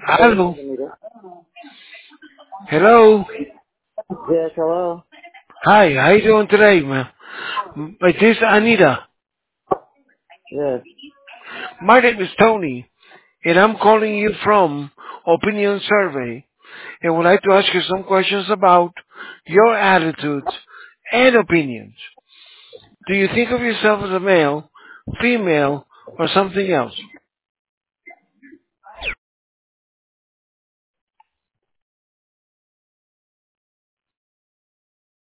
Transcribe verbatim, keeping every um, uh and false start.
Hello. Hello. Yes, hello. Hi. How you doing today, man? My this is Anita. Yes. My name is Tony, and I'm calling you from Opinion Survey, and would like to ask you some questions about your attitudes and opinions. Do you think of yourself as a male, female, or something else?